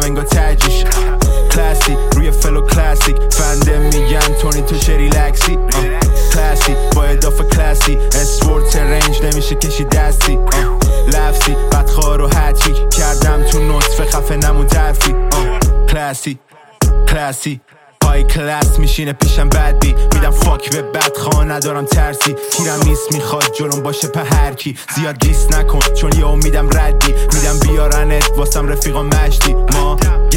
انگار تجیش کلاسی روی فلو کلاسیک فنده میگن تونی تو چه ریلکسی کلاسی با اضافه کلاسی اسپورت رنج نمیشه کشی دستی لفظی بدخوار و هتریک کردم تو نطفه خفه نمون ترفی کلاسی کلاسی های کلاس میشینه پیشم بدبی میدم فاک به بدخواه ندارم ترسی تیرم نیست میخواد جلوم باشه په هر کی زیاد گیس نکن چون یه امیدم ردی میدم بیارنت واسم رفیقا مشتی ما